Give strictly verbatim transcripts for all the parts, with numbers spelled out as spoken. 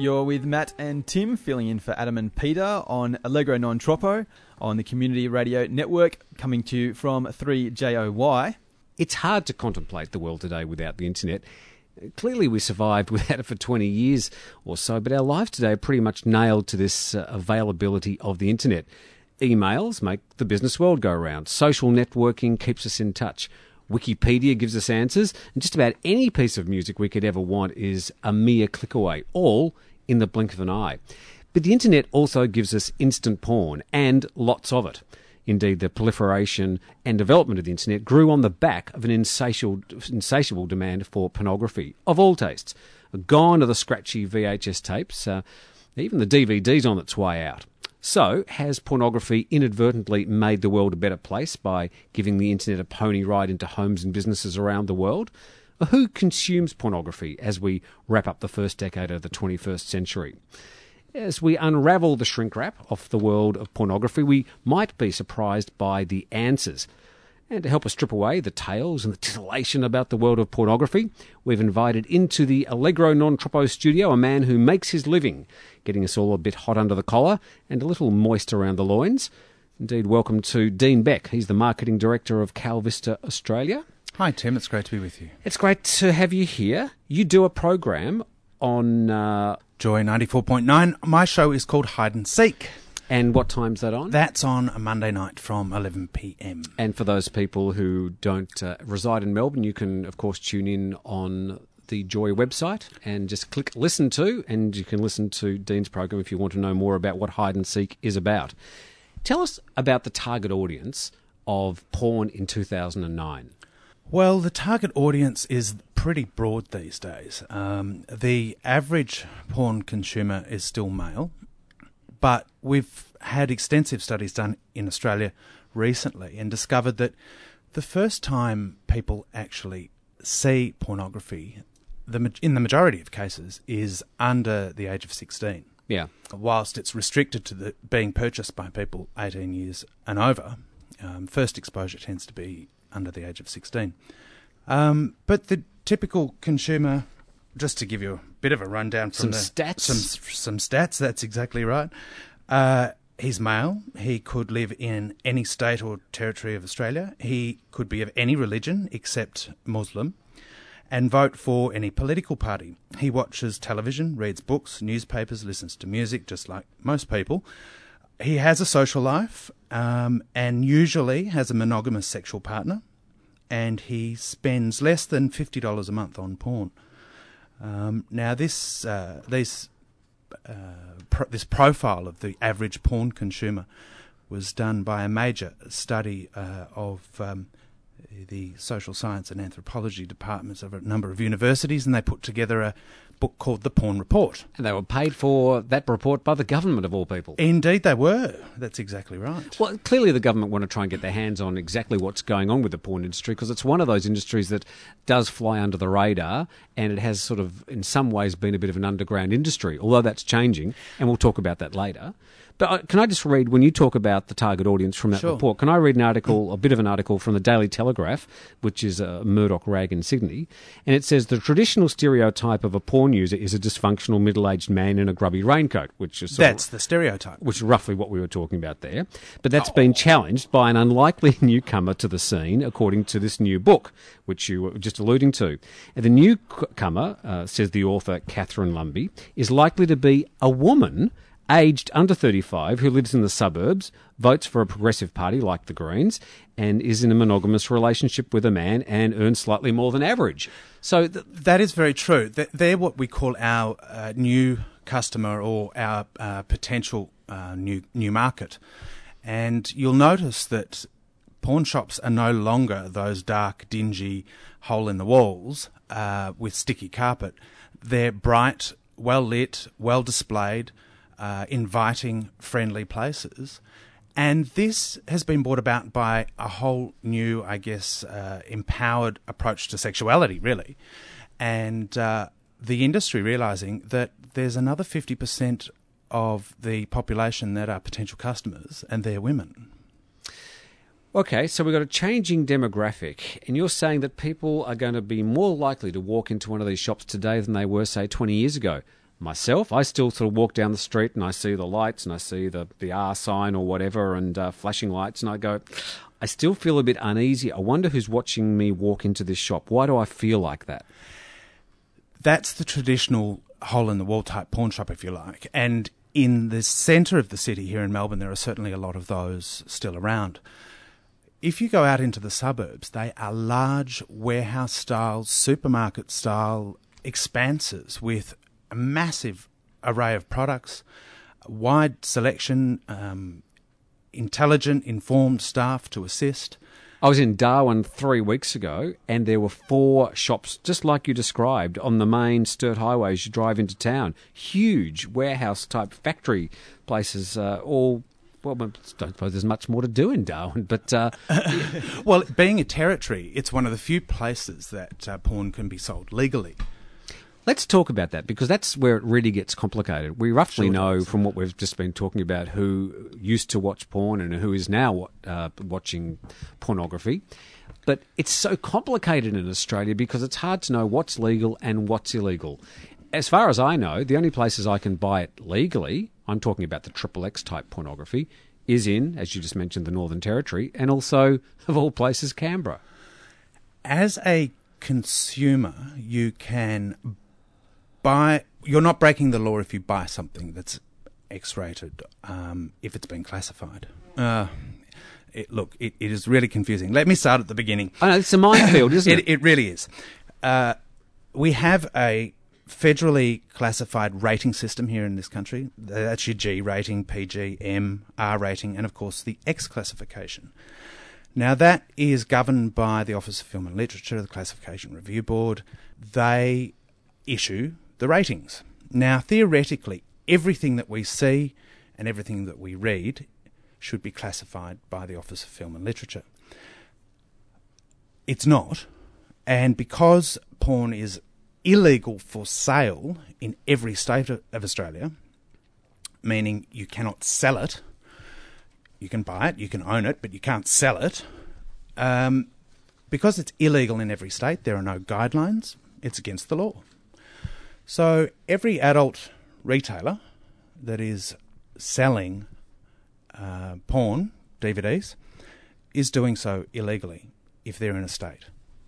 You're with Matt and Tim, filling in for Adam and Peter on Allegro Non Troppo on the Community Radio Network, coming to you from three J O Y. It's hard to contemplate the world today without the internet. Clearly we survived without it for twenty years or so, but our lives today are pretty much nailed to this uh, availability of the internet. Emails make the business world go round. Social networking keeps us in touch. Wikipedia gives us answers, and just about any piece of music we could ever want is a mere click away, all in the blink of an eye. But the internet also gives us instant porn, and lots of it. Indeed, the proliferation and development of the internet grew on the back of an insatiable, insatiable demand for pornography, of all tastes. Gone are the scratchy V H S tapes, uh, even the D V D's on its way out. So, has pornography inadvertently made the world a better place by giving the internet a pony ride into homes and businesses around the world? Who consumes pornography as we wrap up the first decade of the twenty-first century? As we unravel the shrink wrap of the world of pornography, we might be surprised by the answers. And to help us strip away the tales and the titillation about the world of pornography, we've invited into the Allegro Non Troppo studio a man who makes his living, getting us all a bit hot under the collar and a little moist around the loins. Indeed, welcome to Dean Beck. He's the Marketing Director of CalVista Australia. Hi, Tim. It's great to be with you. It's great to have you here. You do a program on Uh, Joy ninety-four point nine. My show is called Hide and Seek. And what time's that on? That's on a Monday night from eleven p.m. And for those people who don't uh, reside in Melbourne, you can, of course, tune in on the Joy website and just click Listen To, and you can listen to Dean's program if you want to know more about what Hide and Seek is about. Tell us about the target audience of porn in two thousand nine. Well, the target audience is pretty broad these days. Um, the average porn consumer is still male, but we've had extensive studies done in Australia recently and discovered that the first time people actually see pornography, the in the majority of cases, is under the age of sixteen. Yeah. Whilst it's restricted to the, being purchased by people eighteen years and over, um, first exposure tends to be under the age of sixteen. Um, but the typical consumer, just to give you a bit of a rundown Some from the... stats? Some, some stats, that's exactly right. Uh, he's male. He could live in any state or territory of Australia. He could be of any religion except Muslim, and vote for any political party. He watches television, reads books, newspapers, listens to music, just like most people. He has a social life, um, and usually has a monogamous sexual partner, and he spends less than fifty dollars a month on porn. Um, now, this uh, these, uh, pro- this profile of the average porn consumer was done by a major study uh, of um, the social science and anthropology departments of a number of universities, and they put together a book called The Porn Report. And they were paid for that report by the government, of all people. Indeed they were. That's exactly right. Well, clearly the government want to try and get their hands on exactly what's going on with the porn industry, because it's one of those industries that does fly under the radar, and it has sort of, in some ways, been a bit of an underground industry, although that's changing, and we'll talk about that later. But can I just read, when you talk about the target audience from that Sure. report, can I read an article, a bit of an article from the Daily Telegraph, which is a Murdoch rag in Sydney, and it says the traditional stereotype of a porn user is a dysfunctional middle-aged man in a grubby raincoat, which is sort That's of, the stereotype. which is roughly what we were talking about there. But that's been challenged by an unlikely newcomer to the scene, according to this new book, which you were just alluding to. And the newcomer, uh, says the author Catherine Lumby, is likely to be a woman aged under thirty-five, who lives in the suburbs, votes for a progressive party like the Greens, and is in a monogamous relationship with a man and earns slightly more than average. So th- That is very true. Th- They're what we call our uh, new customer, or our uh, potential uh, new new market. And you'll notice that pawn shops are no longer those dark, dingy, hole-in-the-walls uh, with sticky carpet. They're bright, well-lit, well-displayed, Uh, inviting, friendly places. And this has been brought about by a whole new, I guess, uh, empowered approach to sexuality, really. And uh, the industry realising that there's another fifty percent of the population that are potential customers, and they're women. Okay, so we've got a changing demographic, and you're saying that people are going to be more likely to walk into one of these shops today than they were, say, twenty years ago. myself. I still sort of walk down the street and I see the lights and I see the, the R sign or whatever and uh, flashing lights, and I go, I still feel a bit uneasy. I wonder who's watching me walk into this shop. Why do I feel like that? That's the traditional hole-in-the-wall type pawn shop, if you like. And in the centre of the city here in Melbourne, there are certainly a lot of those still around. If you go out into the suburbs, they are large warehouse-style, supermarket-style expanses with a massive array of products, a wide selection, um, intelligent, informed staff to assist. I was in Darwin three weeks ago, and there were four shops, just like you described, on the main Sturt Highway as you drive into town. Huge warehouse-type factory places, uh, all... Well, I don't suppose there's much more to do in Darwin, but... Uh, well, being a territory, it's one of the few places that uh, porn can be sold legally. Let's talk about that, because that's where it really gets complicated. We roughly Sure know does. from what we've just been talking about who used to watch porn and who is now uh, watching pornography. But it's so complicated in Australia because it's hard to know what's legal and what's illegal. As far as I know, the only places I can buy it legally, I'm talking about the triple X type pornography, is in, as you just mentioned, the Northern Territory, and also, of all places, Canberra. As a consumer, you can buy... You're not breaking the law if you buy something that's X-rated, um, if it's been classified. Uh, it, look, it, it is really confusing. Let me start at the beginning. I know, it's a minefield, isn't it? It, it really is. Uh, we have a federally classified rating system here in this country. That's your G rating, P G, M, R rating, and of course the X classification. Now that is governed by the Office of Film and Literature, the Classification Review Board. They issue the ratings. Now theoretically, everything that we see and everything that we read should be classified by the Office of Film and Literature. It's not, and because porn is illegal for sale in every state of Australia, meaning you cannot sell it. You can buy it, you can own it, but you can't sell it. Um, because it's illegal in every state, there are no guidelines. It's against the law. So every adult retailer that is selling uh, porn, D V Ds, is doing so illegally if they're in a state.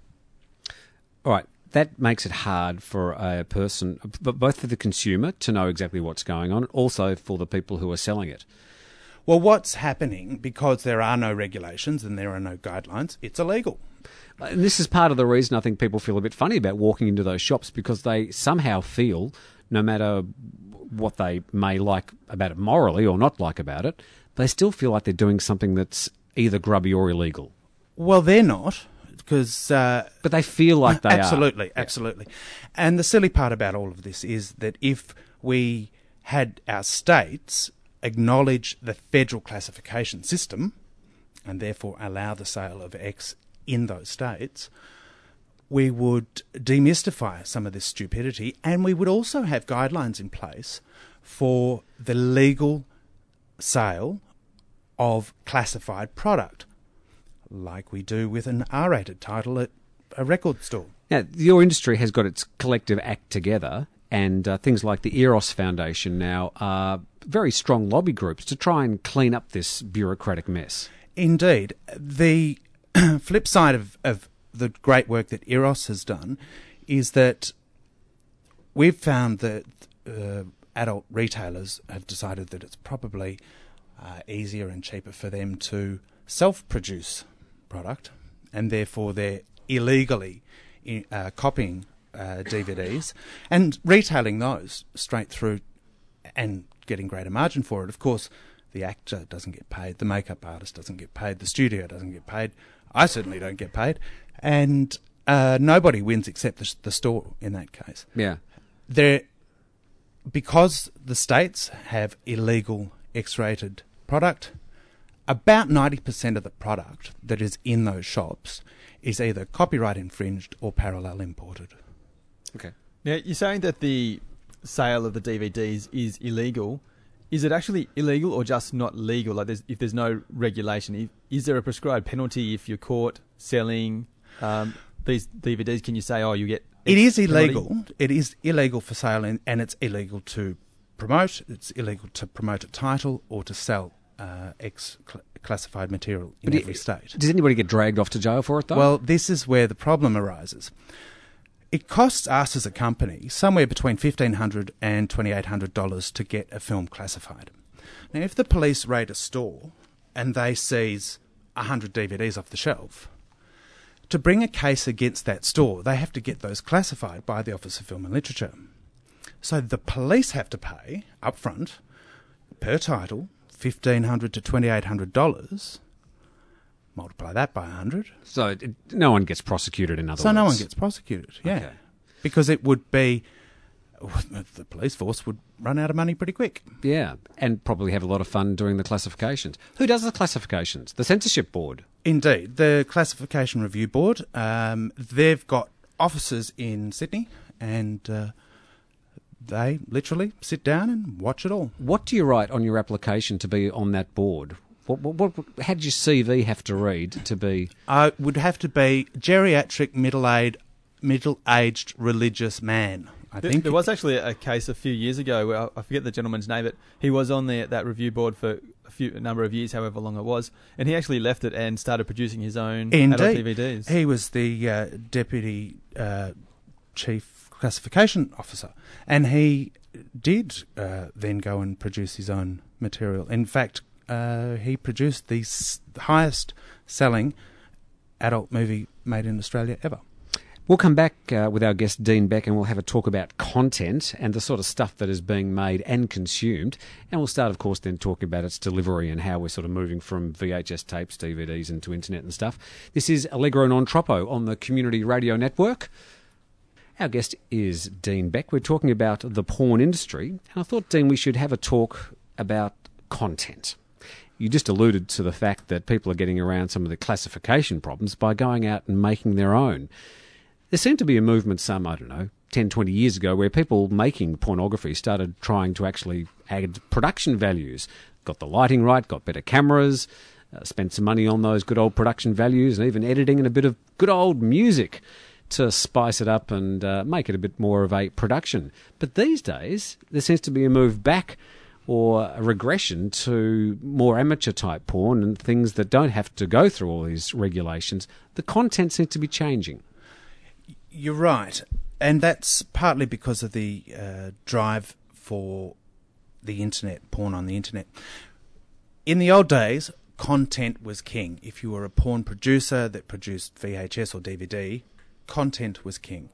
All right. That makes it hard for a person, but both for the consumer to know exactly what's going on, also for the people who are selling it. Well, what's happening, because there are no regulations and there are no guidelines, it's illegal. And this is part of the reason I think people feel a bit funny about walking into those shops, because they somehow feel, no matter what they may like about it morally or not like about it, they still feel like they're doing something that's either grubby or illegal. Well, they're not. Because, uh, but they feel like they absolutely, are. Absolutely, absolutely. And the silly part about all of this is that if we had our states acknowledge the federal classification system and therefore allow the sale of X in those states, we would demystify some of this stupidity, and we would also have guidelines in place for the legal sale of classified product, like we do with an R-rated title at a record store. Now, your industry has got its collective act together, and uh, things like the Eros Foundation now are very strong lobby groups to try and clean up this bureaucratic mess. Indeed. The flip side of, of the great work that Eros has done is that we've found that uh, adult retailers have decided that it's probably uh, easier and cheaper for them to self-produce product, and therefore they're illegally uh, copying uh, D V Ds and retailing those straight through and getting greater margin for it. Of course, the actor doesn't get paid, the makeup artist doesn't get paid, the studio doesn't get paid, I certainly don't get paid, and uh, nobody wins except the, the store in that case. Yeah. They're, because the states have illegal X-rated product, about ninety percent of the product that is in those shops is either copyright infringed or parallel imported. Okay. Now, you're saying that the sale of the D V Ds is illegal. Is it actually illegal or just not legal? Like, there's, if there's no regulation, if, is there a prescribed penalty if you're caught selling um, these D V Ds? Can you say, oh, you get It is penalty? illegal. It is illegal for sale, and, and it's illegal to promote. It's illegal to promote a title or to sell uh, ex-classified material in But every it- state. Does anybody get dragged off to jail for it, though? Well, this is where the problem arises. It costs us as a company somewhere between fifteen hundred dollars and twenty-eight hundred dollars to get a film classified. Now, if the police raid a store and they seize one hundred D V Ds off the shelf, to bring a case against that store, they have to get those classified by the Office of Film and Literature. So the police have to pay upfront per title fifteen hundred dollars to twenty-eight hundred dollars. Multiply that by one hundred. so it, no one gets prosecuted, in other So words. no one gets prosecuted, yeah. Okay. Because it would be, the police force would run out of money pretty quick. Yeah, and probably have a lot of fun doing the classifications. Who does the classifications? The Censorship Board. Indeed. The Classification Review Board, um, they've got offices in Sydney, and uh, they literally sit down and watch it all. What do you write on your application to be on that board? What, what, what, how did your C V have to read to be... I would have to be geriatric, middle-aged, middle-aged religious man, I There, think. there was actually a case a few years ago where I- I forget the gentleman's name, but he was on the, that review board for a few a number of years, however long it was, and he actually left it and started producing his own adult D V Indeed. Ds. He was the uh, Deputy uh, Chief Classification Officer, and he did uh, then go and produce his own material. In fact, uh, he produced the s- highest selling adult movie made in Australia ever. We'll come back uh, with our guest Dean Beck, and we'll have a talk about content and the sort of stuff that is being made and consumed. And we'll start, of course, then talking about its delivery and how we're sort of moving from V H S tapes, D V Ds into internet and stuff. This is Allegro Non Troppo on the Community Radio Network. Our guest is Dean Beck. We're talking about the porn industry, and I thought, Dean, we should have a talk about content. You just alluded to the fact that people are getting around some of the classification problems by going out and making their own. There seemed to be a movement some, I don't know, ten, twenty years ago where people making pornography started trying to actually add production values. Got the lighting right, got better cameras, uh, spent some money on those good old production values, and even editing and a bit of good old music to spice it up and uh, make it a bit more of a production. But these days, there seems to be a move back or a regression to more amateur type porn and things that don't have to go through all these regulations. The content seems to be changing. You're right, and that's partly because of the uh, drive for the internet, porn on the internet. In the old days, content was king. If you were a porn producer that produced V H S or D V D, content was king.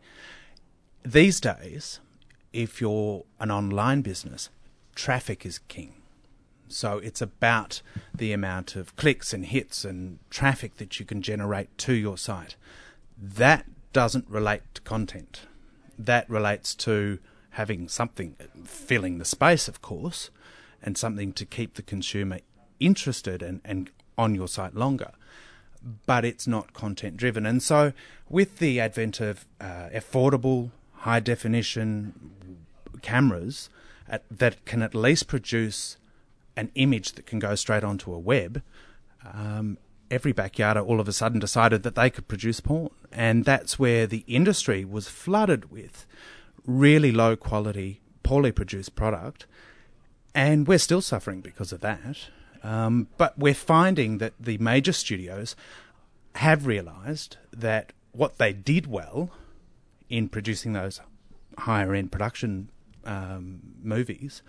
These days, if you're an online business, traffic is king. So it's about the amount of clicks and hits and traffic that you can generate to your site. That doesn't relate to content. That relates to having something filling the space, of course, and something to keep the consumer interested and, and on your site longer. But it's not content driven. And so with the advent of uh, affordable, high definition cameras at, that can at least produce an image that can go straight onto a web, um, every backyarder all of a sudden decided that they could produce porn. And that's where the industry was flooded with really low quality, poorly produced product. And we're still suffering because of that. Um, but we're finding that the major studios have realised that what they did well in producing those higher end production um, movies,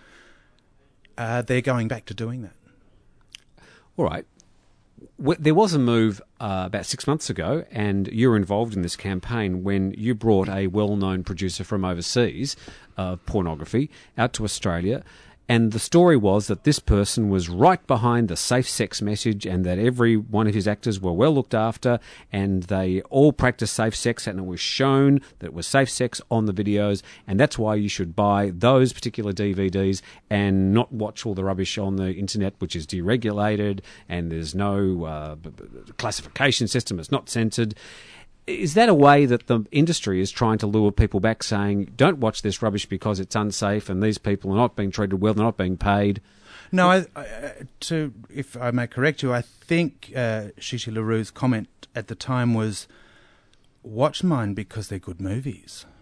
uh, they're going back to doing that. All right. There was a move uh, about six months ago, and you were involved in this campaign when you brought a well-known producer from overseas of uh, pornography out to Australia. And the story was that this person was right behind the safe sex message and that every one of his actors were well looked after and they all practiced safe sex, and it was shown that it was safe sex on the videos, and that's why you should buy those particular D V Ds and not watch all the rubbish on the internet, which is deregulated and there's no uh, classification system, it's not censored. Is that a way that the industry is trying to lure people back, saying, don't watch this rubbish because it's unsafe and these people are not being treated well, they're not being paid? No, I, I, to if I may correct you, I think uh, Shishi LaRue's comment at the time was, watch mine because they're good movies.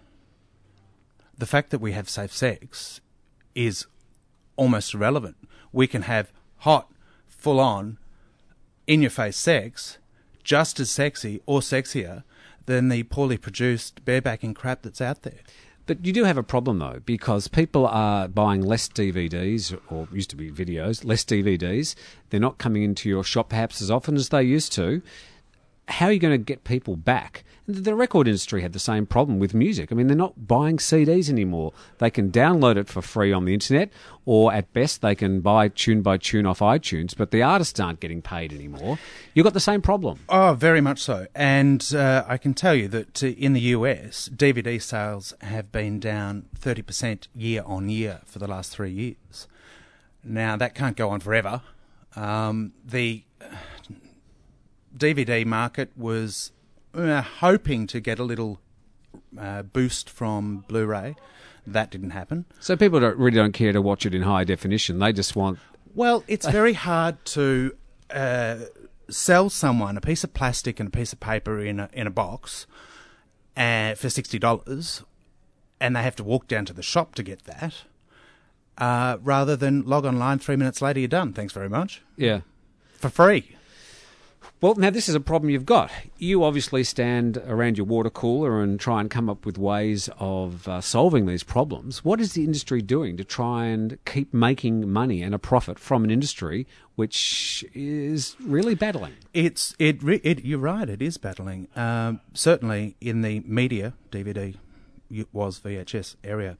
the fact that we have safe sex is almost irrelevant. We can have hot, full-on, in-your-face sex, just as sexy or sexier than the poorly produced barebacking crap that's out there. But you do have a problem, though, because people are buying less D V Ds, or used to be videos, less D V Ds. They're not coming into your shop perhaps as often as they used to. How are you going to get people back? The record industry had the same problem with music. I mean, they're not buying C Ds anymore. They can download it for free on the internet, or at best they can buy tune by tune off iTunes, but the artists aren't getting paid anymore. You've got the same problem. Oh, very much so. And uh, I can tell you that uh, in the U S, D V D sales have been down thirty percent year on year for the last three years. Now, that can't go on forever. Um, the D V D market was uh, hoping to get a little uh, boost from Blu-ray. That didn't happen. So people don't, really don't care to watch it in high definition. They just want... Well, it's very hard to uh, sell someone a piece of plastic and a piece of paper in a, in a box uh, for sixty dollars, and they have to walk down to the shop to get that, uh, rather than log online, three minutes later, you're done. Thanks very much. Yeah. For free. Well, now this is a problem you've got. You obviously stand around your water cooler and try and come up with ways of uh, solving these problems. What is the industry doing to try and keep making money and a profit from an industry which is really battling? It's it. Re- it you're right. It is battling. Um, certainly in the media, D V D was V H S area.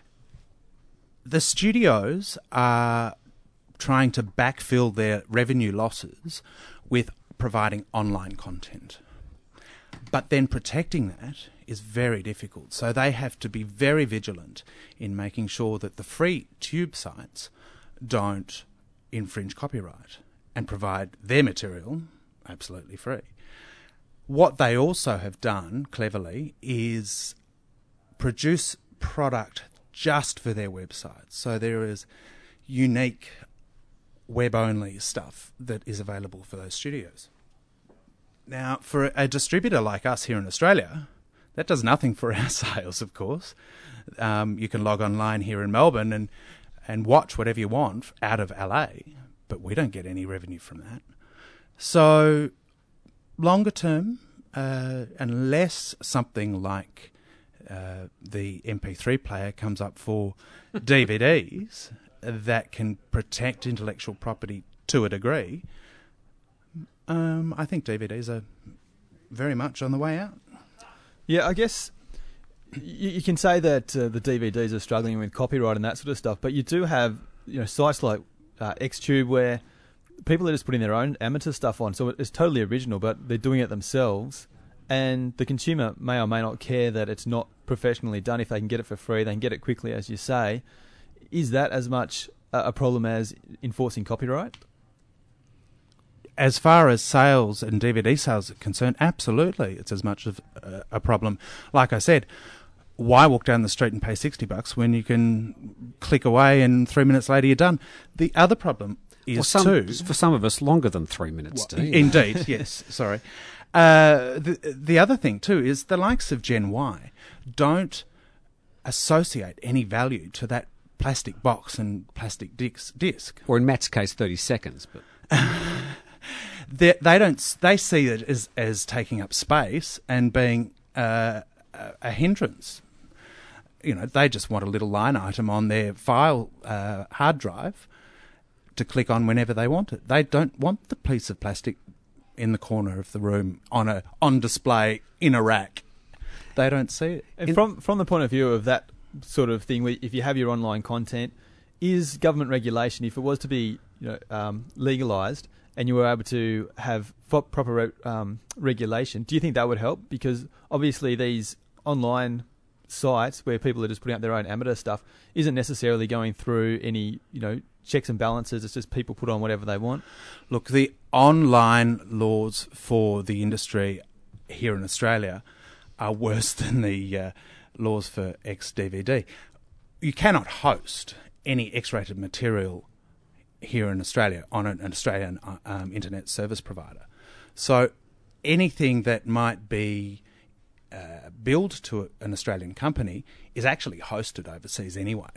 The studios are trying to backfill their revenue losses with providing online content. But then protecting that is very difficult. So they have to be very vigilant in making sure that the free tube sites don't infringe copyright and provide their material absolutely free. What they also have done, cleverly, is produce product just for their websites. So there is unique web-only stuff that is available for those studios. Now, for a distributor like us here in Australia, that does nothing for our sales, of course. Um, you can log online here in Melbourne and, and watch whatever you want out of L A, but we don't get any revenue from that. So, longer term, uh, unless something like uh, the M P three player comes up for D V Ds that can protect intellectual property to a degree, um, I think D V Ds are very much on the way out. Yeah, I guess you, you can say that uh, the D V Ds are struggling with copyright and that sort of stuff, but you do have, you know, sites like uh, Xtube where people are just putting their own amateur stuff on, so it's totally original, but they're doing it themselves, and the consumer may or may not care that it's not professionally done. If they can get it for free, they can get it quickly, as you say. Is that as much a problem as enforcing copyright? As far as sales and D V D sales are concerned, absolutely, it's as much of a, a problem. Like I said, why walk down the street and pay sixty bucks when you can click away and three minutes later you're done? The other problem is well, some, too... for some of us, longer than three minutes, well, Steve. Indeed, yes, sorry. Uh, the, the other thing too is the likes of Gen Y don't associate any value to that plastic box and plastic disc. Or in Matt's case, thirty seconds. But they, they don't. They see it as as taking up space and being uh, a, a hindrance. You know, they just want a little line item on their file uh, hard drive to click on whenever they want it. They don't want the piece of plastic in the corner of the room on a on display in a rack. They don't see it. And from from the point of view of that sort of thing, where if you have your online content, is government regulation, if it was to be, you know, um, legalised and you were able to have fo- proper re- um, regulation, do you think that would help? Because obviously these online sites where people are just putting up their own amateur stuff isn't necessarily going through any, you know, checks and balances. It's just people put on whatever they want. Look, the online laws for the industry here in Australia are worse than the uh, laws for X-D V D. You cannot host any X-rated material here in Australia on an, an Australian um, internet service provider. So anything that might be uh, billed to an Australian company is actually hosted overseas anyway.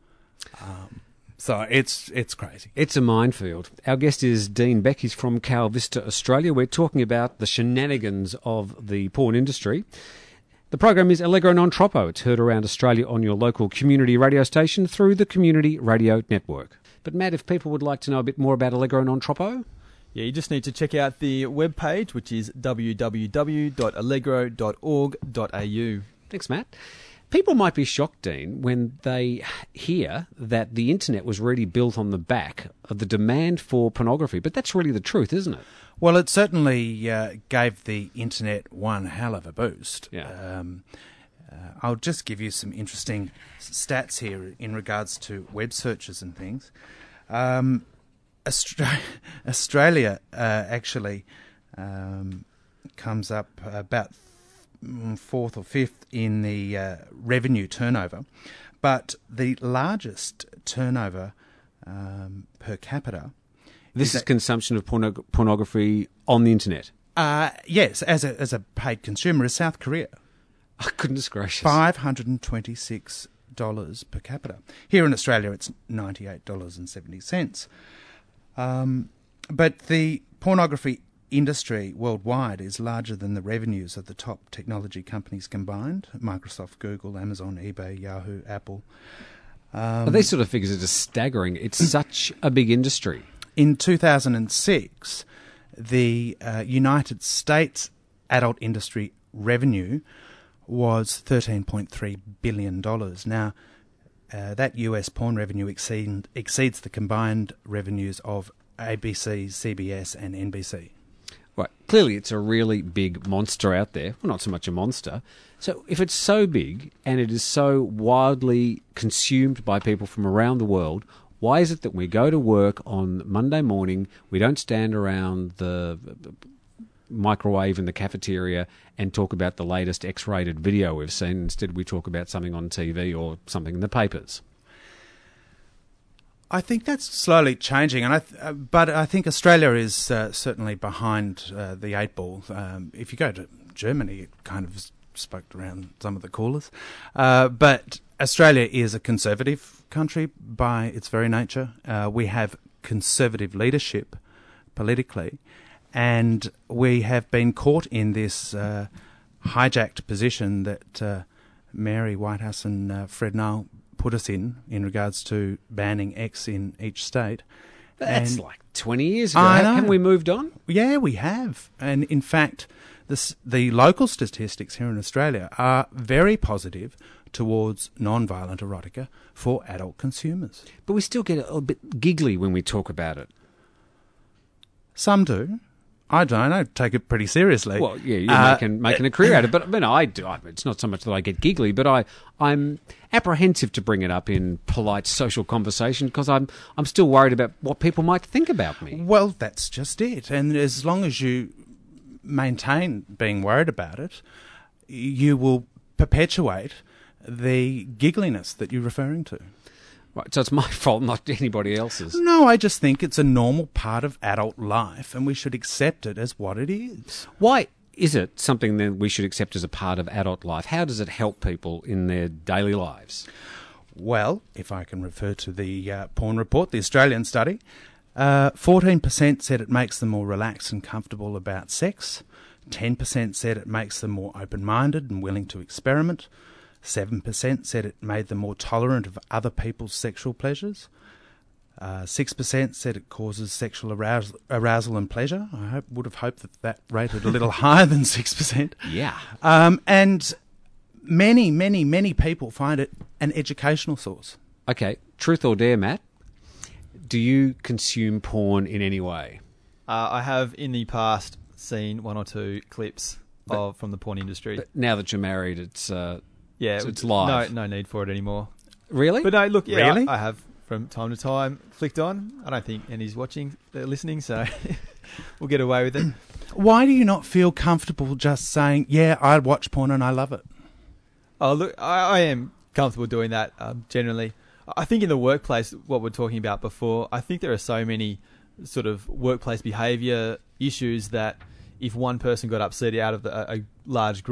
Um, so it's it's crazy. It's a minefield. Our guest is Dean Beck. He's from Cal Vista, Australia. We're talking about the shenanigans of the porn industry. The program is Allegro Non Troppo. It's heard around Australia on your local community radio station through the Community Radio Network. But Matt, if people would like to know a bit more about Allegro Non Troppo... Yeah, you just need to check out the webpage, which is w w w dot allegro dot org dot a u. Thanks, Matt. People might be shocked, Dean, when they hear that the internet was really built on the back of the demand for pornography. But that's really the truth, isn't it? Well, it certainly uh, gave the internet one hell of a boost. Yeah. Um, uh, I'll just give you some interesting stats here in regards to web searches and things. Um, Austra- Australia uh, actually um, comes up about fourth or fifth in the uh, revenue turnover, but the largest turnover um, per capita. This is, is consumption of porno- pornography on the internet. Uh, yes, as a as a paid consumer, is South Korea. Oh, goodness gracious! Five hundred and twenty-six dollars per capita. Here in Australia, it's ninety-eight dollars and seventy cents. Um, but the pornography industry worldwide is larger than the revenues of the top technology companies combined: Microsoft, Google, Amazon, eBay, Yahoo, Apple. Um, but these sort of figures are just staggering. It's such a big industry. In two thousand six, the uh, United States adult industry revenue was thirteen point three billion dollars. Now, uh, that U S porn revenue exceed, exceeds the combined revenues of A B C, C B S and N B C. Right. Clearly, it's a really big monster out there. Well, not so much a monster. So if it's so big and it is so widely consumed by people from around the world, why is it that we go to work on Monday morning, we don't stand around the microwave in the cafeteria and talk about the latest X-rated video we've seen? Instead, we talk about something on T V or something in the papers. I think that's slowly changing, and I th- uh, but I think Australia is uh, certainly behind uh, the eight ball. Um, if you go to Germany, it kind of spoke around some of the callers. Uh, but Australia is a conservative country by its very nature. Uh, we have conservative leadership politically, and we have been caught in this uh, hijacked position that uh, Mary Whitehouse and uh, Fred Nile put us in, in regards to banning X in each state. That's and like twenty years ago. I know. Haven't we moved on? Yeah, we have. And in fact, this, the local statistics here in Australia are very positive towards non-violent erotica for adult consumers. But we still get a little bit giggly when we talk about it. Some do. I don't. I take it pretty seriously. Well, yeah, you're uh, making, making a career out of it. But I mean, I do. I, it's not so much that I get giggly, but I, I'm apprehensive to bring it up in polite social conversation because I'm, I'm still worried about what people might think about me. Well, that's just it. And as long as you maintain being worried about it, you will perpetuate the giggliness that you're referring to. Right, so it's my fault, not anybody else's. No, I just think it's a normal part of adult life and we should accept it as what it is. Why is it something that we should accept as a part of adult life? How does it help people in their daily lives? Well, if I can refer to the uh, Porn Report, the Australian study, uh, fourteen percent said it makes them more relaxed and comfortable about sex. ten percent said it makes them more open-minded and willing to experiment. seven percent said it made them more tolerant of other people's sexual pleasures. Uh, six percent said it causes sexual arousal, arousal and pleasure. I hope, would have hoped that that rated a little higher than six percent. Yeah. Um, and many, many, many people find it an educational source. Okay, truth or dare, Matt? Do you consume porn in any way? Uh, I have in the past seen one or two clips But- of from the porn industry. But now that you're married, it's... Uh, yeah, so it's live. No, no need for it anymore. really? But no, look, yeah, Really? I, I have from time to time flicked on. I don't think Andy's watching, uh, listening, so we'll get away with it. Why do you not feel comfortable just saying, yeah, I watch porn and I love it? Oh, look, I, I am comfortable doing that um, generally. I think in the workplace, what we're talking about before, I think there are so many sort of workplace behaviour issues that if one person got upset out of the, a, a large group,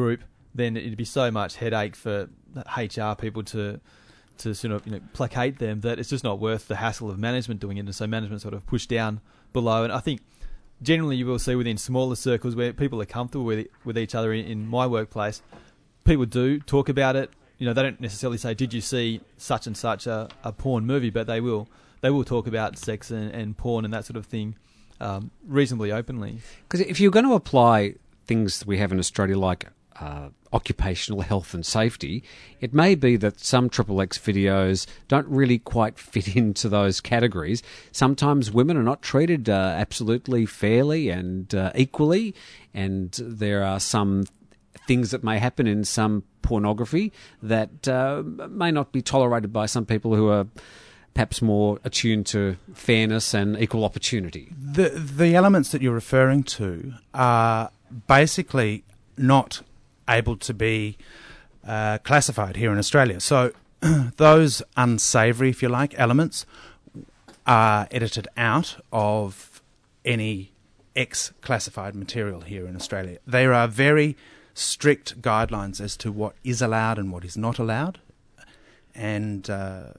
then it'd be so much headache for H R people to to sort of you know placate them that it's just not worth the hassle of management doing it, and so management sort of push down below. And I think generally you will see within smaller circles where people are comfortable with with each other. In, in my workplace, people do talk about it. You know, they don't necessarily say, "Did you see such and such a, a porn movie?" But they will they will talk about sex and, and porn and that sort of thing um, reasonably openly. Because if you're going to apply things we have in Australia like uh, occupational health and safety, it may be that some Triple X videos don't really quite fit into those categories. Sometimes women are not treated uh, absolutely fairly and uh, equally, and there are some things that may happen in some pornography that uh, may not be tolerated by some people who are perhaps more attuned to fairness and equal opportunity. The the elements that you're referring to are basically not able to be uh, classified here in Australia. So those unsavoury, if you like, elements are edited out of any X-classified material here in Australia. There are very strict guidelines as to what is allowed and what is not allowed, and uh,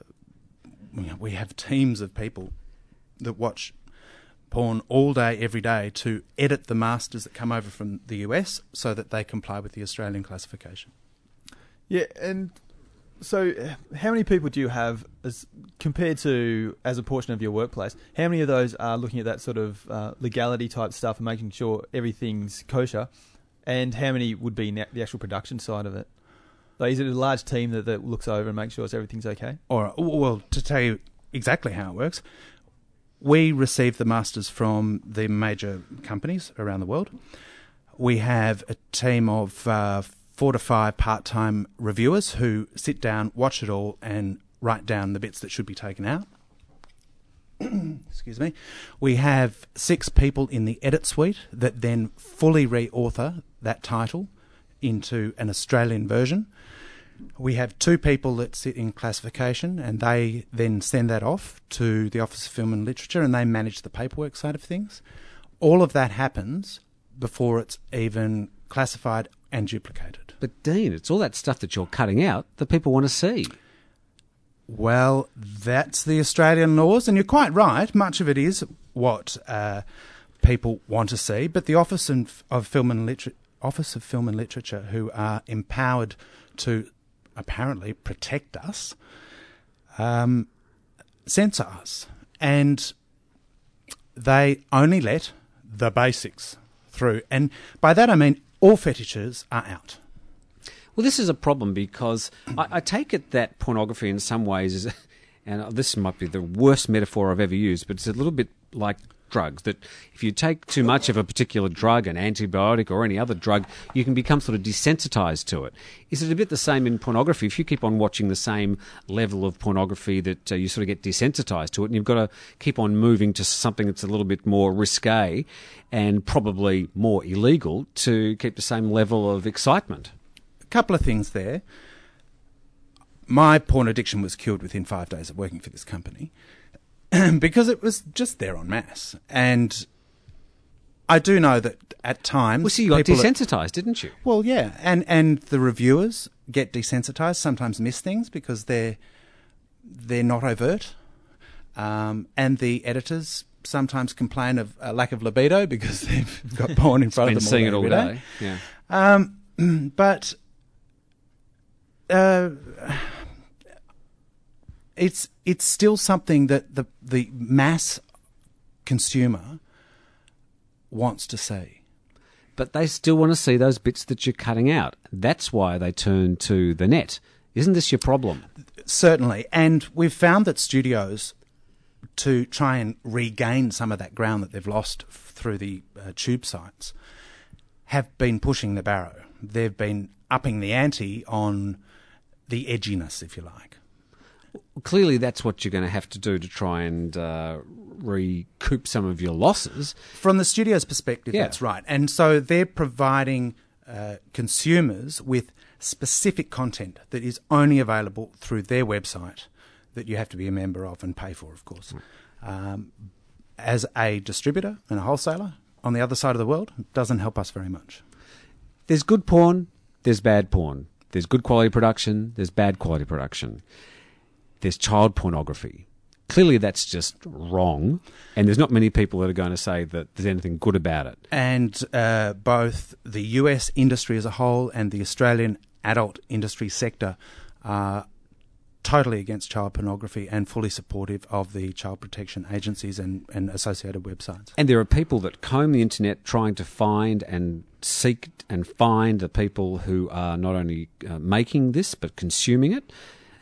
we have teams of people that watch porn all day, every day, to edit the masters that come over from the U S so that they comply with the Australian classification. Yeah, and so how many people do you have as compared to as a portion of your workplace? How many of those are looking at that sort of uh, legality type stuff and making sure everything's kosher? And how many would be in the actual production side of it? Like, is it a large team that, that looks over and makes sure everything's okay? Or, well, to tell you exactly how it works, we receive the masters from the major companies around the world. We have a team of uh, four to five part-time reviewers who sit down, watch it all, and write down the bits that should be taken out. Excuse me. We have six people in the edit suite that then fully re-author that title into an Australian version. We have two people that sit in classification, and they then send that off to the Office of Film and Literature, and they manage the paperwork side of things. All of that happens before it's even classified and duplicated. But Dean, it's all that stuff that you're cutting out that people want to see. Well, that's the Australian laws, and you're quite right. Much of it is what uh, people want to see, but the Office of Film and Liter- Office of Film and Literature, who are empowered to apparently protect us, um, censor us, and they only let the basics through. And by that I mean all fetishes are out. Well, this is a problem because I, I take it that pornography in some ways is, and this might be the worst metaphor I've ever used, but it's a little bit like drugs, that if you take too much of a particular drug, an antibiotic or any other drug, you can become sort of desensitized to it. Is it a bit the same in pornography? If you keep on watching the same level of pornography, that uh, you sort of get desensitized to it, and you've got to keep on moving to something that's a little bit more risque and probably more illegal to keep the same level of excitement. A couple of things there. My porn addiction was cured within five days of working for this company because it was just there en masse. And I do know that at times... Well, so you got desensitized, are, didn't you? Well, yeah. And, and the reviewers get desensitized, sometimes miss things because they're, they're not overt. Um, and the editors sometimes complain of a lack of libido because they've got porn in front of them all day. Been seeing it all day, yeah. Um, but... Uh, it's it's still something that the the mass consumer wants to see. But they still want to see those bits that you're cutting out. That's why they turn to the net. Isn't this your problem? Certainly. And we've found that studios, to try and regain some of that ground that they've lost f- through the uh, tube sites, have been pushing the barrow. They've been upping the ante on the edginess, if you like. Clearly that's what you're going to have to do to try and uh, recoup some of your losses. From the studio's perspective, yeah. That's right. And so they're providing uh, consumers with specific content that is only available through their website that you have to be a member of and pay for, of course. Um, as a distributor and a wholesaler on the other side of the world, it doesn't help us very much. There's good porn there's bad porn. There's good quality production. There's bad quality production. There's child pornography. Clearly that's just wrong, and there's not many people that are going to say that there's anything good about it. And uh, both the U S industry as a whole and the Australian adult industry sector are totally against child pornography and fully supportive of the child protection agencies and, and associated websites. And there are people that comb the internet trying to find and seek and find the people who are not only uh, making this but consuming it.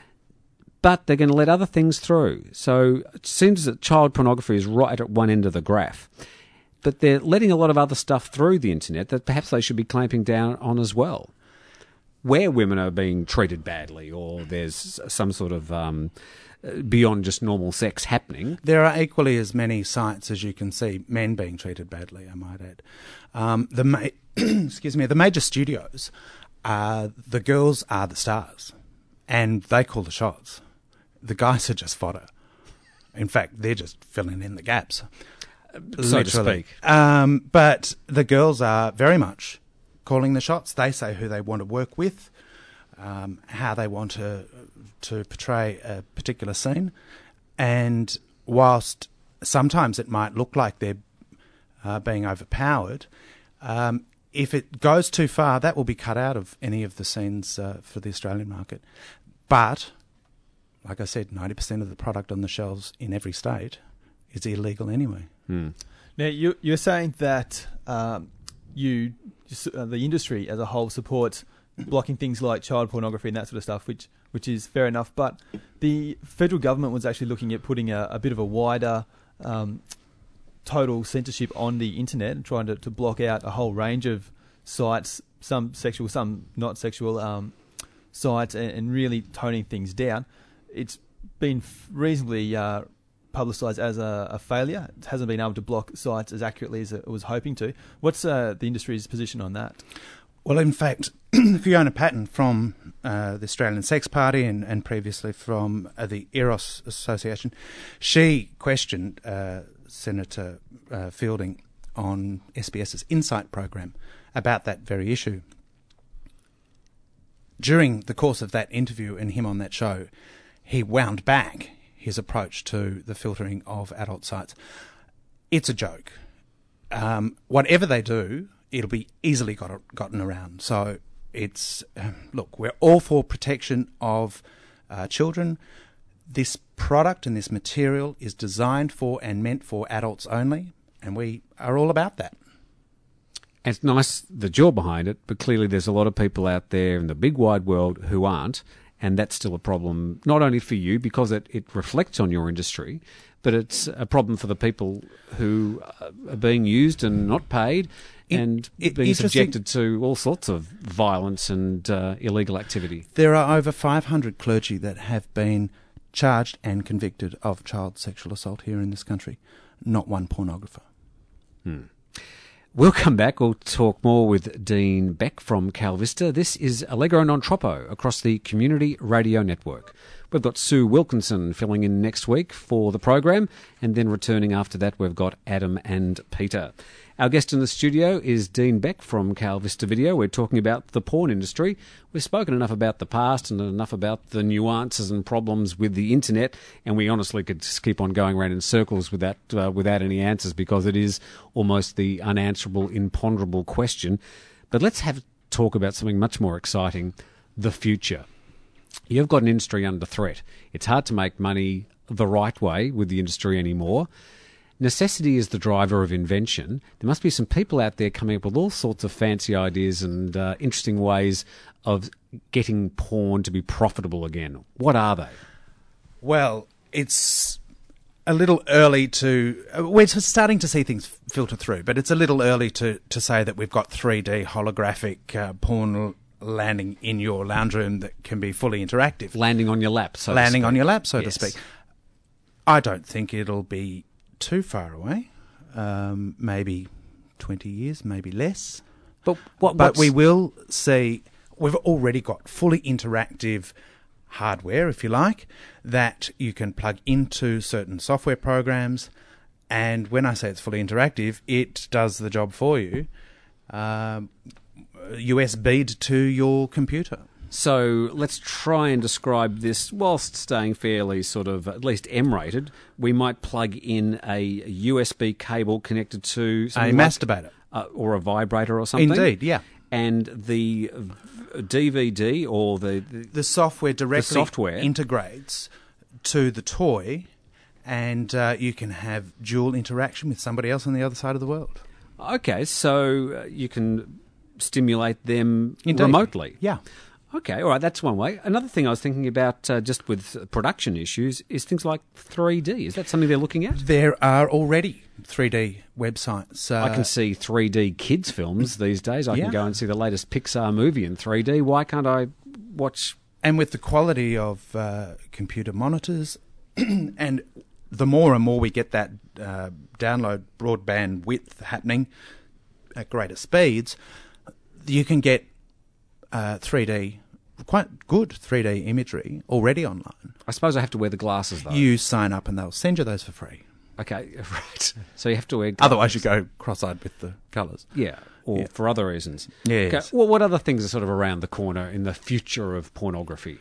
But they're going to let other things through. So it seems that child pornography is right at one end of the graph. But they're letting a lot of other stuff through the internet that perhaps they should be clamping down on as well. Where women are being treated badly, or there's some sort of um, beyond just normal sex happening. There are equally as many sites as you can see men being treated badly, I might add. Um, the ma- excuse me, the major studios, uh, the girls are the stars, and they call the shots. The guys are just fodder. In fact, they're just filling in the gaps, so to speak. Um, but the girls are very much calling the shots. They say who they want to work with, um, how they want to to portray a particular scene, and whilst sometimes it might look like they're uh, being overpowered, um, if it goes too far, that will be cut out of any of the scenes uh, for the Australian market. But like I said, ninety percent of the product on the shelves in every state is illegal anyway. Hmm. Now, you, you're saying that um, you, uh, the industry as a whole, supports blocking things like child pornography and that sort of stuff, which which is fair enough. But the federal government was actually looking at putting a, a bit of a wider um, total censorship on the internet and trying to, to block out a whole range of sites, some sexual, some not sexual um, sites, and, and really toning things down. It's been reasonably uh, publicised as a, a failure. It hasn't been able to block sites as accurately as it was hoping to. What's uh, the industry's position on that? Well, in fact, Fiona Patten from uh, the Australian Sex Party and, and previously from uh, the Eros Association, she questioned uh, Senator uh, Fielding on SBS's Insight program about that very issue. During the course of that interview and him on that show, he wound back his approach to the filtering of adult sites. It's a joke. Um, whatever they do, it'll be easily got, gotten around. So it's, um, look, we're all for protection of uh, children. This product and this material is designed for and meant for adults only, and we are all about that. And it's nice that you're behind it, but clearly there's a lot of people out there in the big wide world who aren't, and that's still a problem, not only for you, because it, it reflects on your industry, but it's a problem for the people who are being used and not paid and it, it, being subjected to all sorts of violence and uh, illegal activity. There are over five hundred clergy that have been charged and convicted of child sexual assault here in this country, not one pornographer. Hmm. We'll come back. We'll talk more with Dean Beck from Calvista. This is Allegro Non Troppo across the Community Radio Network. We've got Sue Wilkinson filling in next week for the program, and then returning after that we've got Adam and Peter. Our guest in the studio is Dean Beck from Calvista Video. We're talking about the porn industry. We've spoken enough about the past and enough about the nuances and problems with the internet, and we honestly could just keep on going around in circles with that, uh, without any answers, because it is almost the unanswerable, imponderable question. But let's have talk about something much more exciting, the future. You've got an industry under threat. It's hard to make money the right way with the industry anymore. Necessity is the driver of invention. There must be some people out there coming up with all sorts of fancy ideas and uh, interesting ways of getting porn to be profitable again. What are they? Well, it's a little early to... We're starting to see things filter through, but it's a little early to, to say that we've got three D holographic uh, porn landing in your lounge room that can be fully interactive. Landing on your lap, so Landing to speak. on your lap, so yes. to speak. I don't think it'll be too far away. Um, maybe twenty years, maybe less. But what? But we will see. We've already got fully interactive hardware, if you like, that you can plug into certain software programs. And when I say it's fully interactive, it does the job for you. Um, U S B'd to your computer. So let's try and describe this whilst staying fairly sort of at least M-rated. We might plug in a U S B cable connected to A something like, masturbator. uh, or a vibrator or something. Indeed, yeah. And the D V D or the, the The software directly software. integrates to the toy, and uh, you can have dual interaction with somebody else on the other side of the world. Okay, so uh, you can stimulate them Indeed. remotely. Yeah. Okay, all right, that's one way. Another thing I was thinking about uh, just with production issues is things like three D. Is that something they're looking at? There are already three D websites. Uh, I can see three D kids films these days. I Yeah. can go and see the latest Pixar movie in three D. Why can't I watch... And with the quality of uh, computer monitors, and the more and more we get that uh, download broadband width happening at greater speeds, you can get uh, three D, quite good three D imagery already online. I suppose I have to wear the glasses, though. You sign up and they'll send you those for free. Okay, right. So you have to wear glasses. Otherwise you go cross-eyed with the colours. Yeah, or Yeah. for other reasons. Yes. Okay. Well, what other things are sort of around the corner in the future of pornography?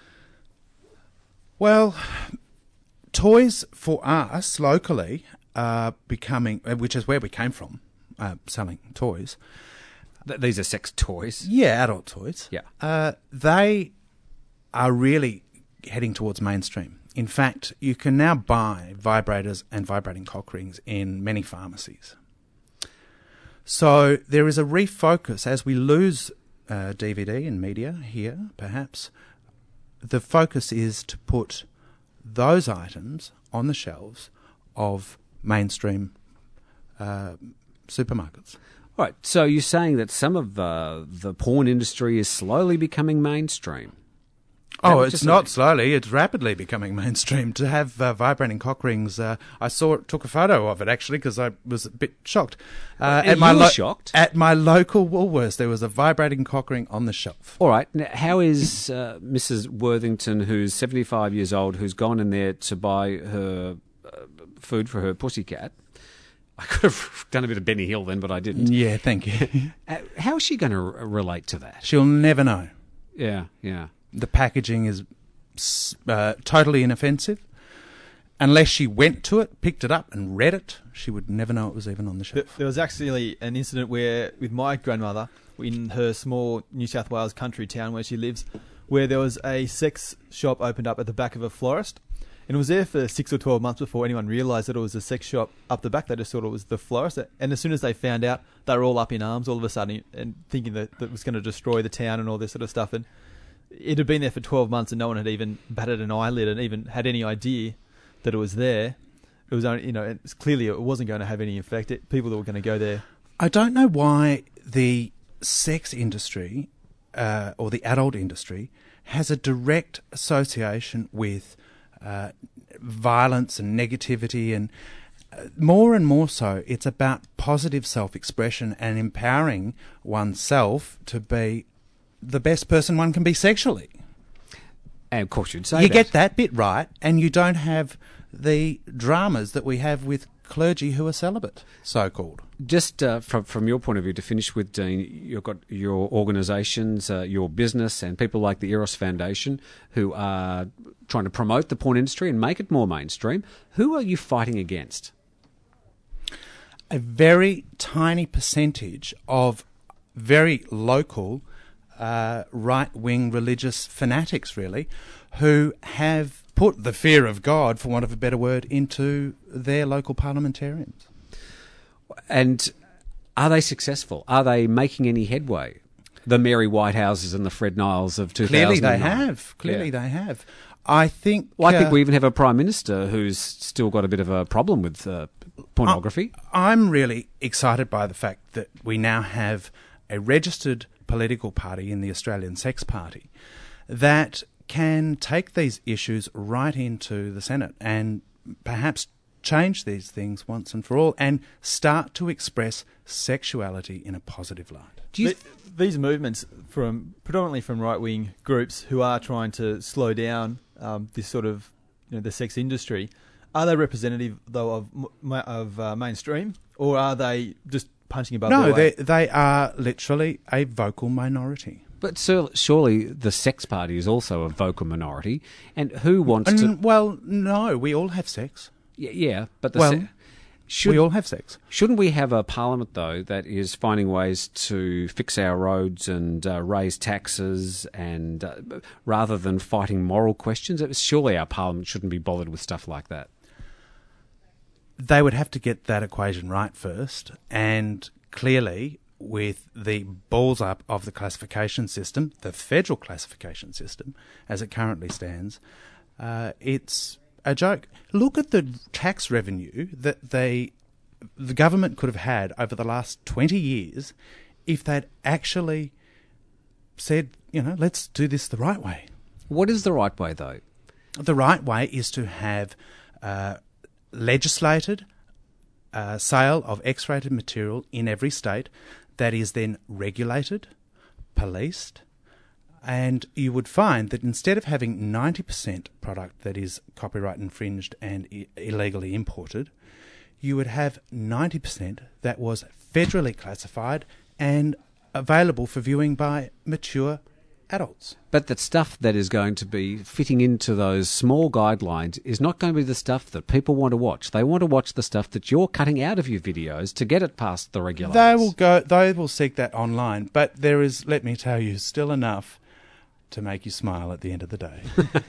Well, toys for us locally are becoming, uh, which is where we came from, uh, selling toys. Th- These are sex toys. Yeah, adult toys. Yeah. Uh, they are really heading towards mainstream. In fact, you can now buy vibrators and vibrating cock rings in many pharmacies. So there is a refocus as we lose uh, D V D and media here, perhaps. The focus is to put those items on the shelves of mainstream uh, supermarkets. All right, so you're saying that some of uh, the porn industry is slowly becoming mainstream. That Oh, was it's just not a- slowly. It's rapidly becoming mainstream. To have uh, vibrating cock rings, uh, I saw it, took a photo of it actually because I was a bit shocked. Uh, Uh, you were shocked? At my local Woolworths, there was a vibrating cock ring on the shelf. All right, now, how is uh, Missus Worthington, who's seventy-five years old, who's gone in there to buy her uh, food for her pussycat? I could have done a bit of Benny Hill then, but I didn't. Yeah, thank you. Uh, how is she going to r- relate to that? She'll never know. Yeah, yeah. The packaging is s- uh, totally inoffensive. Unless she went to it, picked it up and read it, she would never know it was even on the Th- shelf. There was actually an incident where, with my grandmother, in her small New South Wales country town where she lives, where there was a sex shop opened up at the back of a florist. And it was there for six or twelve months before anyone realised that it was a sex shop up the back. They just thought it was the florist. And as soon as they found out, they were all up in arms all of a sudden and thinking that that was going to destroy the town and all this sort of stuff. And it had been there for twelve months and no one had even batted an eyelid and even had any idea that it was there. It was only, you know, it's clearly it wasn't going to have any effect. It, people that were going to go there. I don't know why the sex industry uh, or the adult industry has a direct association with uh, violence and negativity, and uh, more and more so it's about positive self-expression and empowering oneself to be the best person one can be sexually. And of course you'd say You that. get that bit right, and you don't have the dramas that we have with clergy who are celibate, so-called. Just uh, from from your point of view, to finish with, Dean, you've got your organisations, uh, your business, and people like the Eros Foundation who are trying to promote the porn industry and make it more mainstream. Who are you fighting against? A very tiny percentage of very local uh, right-wing religious fanatics, really, who have put the fear of God, for want of a better word, into their local parliamentarians. And are they successful? Are they making any headway? The Mary Whitehouses and the Fred Niles of two thousand nine. Clearly they have. Clearly Yeah. they have. I think... Well, I think uh, we even have a Prime Minister who's still got a bit of a problem with uh, pornography. I'm really excited by the fact that we now have a registered political party in the Australian Sex Party that can take these issues right into the Senate and perhaps change these things once and for all and start to express sexuality in a positive light. Do you Th- these movements from predominantly from right wing groups who are trying to slow down um, this sort of, you know, the sex industry, are they representative though of m- of uh, mainstream, or are they just punching above No, their they weight. they are literally a vocal minority. But so, surely the sex party is also a vocal minority. And who wants to... And, well, no, we all have sex. Y- Yeah, but the Well, se- should, we all have sex. shouldn't we have a parliament, though, that is finding ways to fix our roads and uh, raise taxes and uh, rather than fighting moral questions? Surely our parliament shouldn't be bothered with stuff like that. They would have to get that equation right first, and clearly, with the balls up of the classification system, the federal classification system, as it currently stands, uh, it's a joke. Look at the tax revenue that they, the government could have had over the last twenty years if they'd actually said, you know, let's do this the right way. What is the right way, though? The right way is to have uh, legislated uh, sale of X-rated material in every state that is then regulated, policed, and you would find that instead of having ninety percent product that is copyright infringed and I- illegally imported, you would have ninety percent that was federally classified and available for viewing by mature adults. But that stuff that is going to be fitting into those small guidelines is not going to be the stuff that people want to watch. They want to watch the stuff that you're cutting out of your videos to get it past the regulators. They will go. They will seek that online, but there is, let me tell you, still enough to make you smile at the end of the day.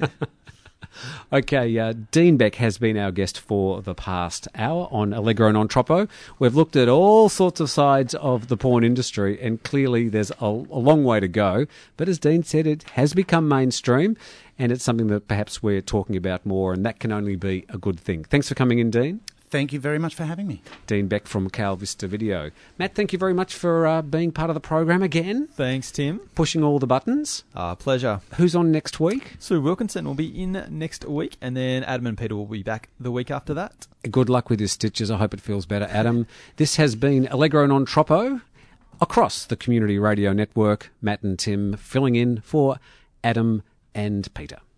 Okay, uh, Dean Beck has been our guest for the past hour on Allegro Non Troppo. We've looked at all sorts of sides of the porn industry, and clearly there's a, a long way to go. But as Dean said, it has become mainstream, and it's something that perhaps we're talking about more, and that can only be a good thing. Thanks for coming in, Dean. Thank you very much for having me. Dean Beck from Cal Vista Video. Matt, thank you very much for uh, being part of the program again, Thanks, Tim. pushing all the buttons. Uh, pleasure. Who's on next week? Sue Wilkinson will be in next week, and then Adam and Peter will be back the week after that. Good luck with your stitches. I hope it feels better, Adam. This has been Allegro Non Troppo across the Community Radio Network. Matt and Tim filling in for Adam and Peter.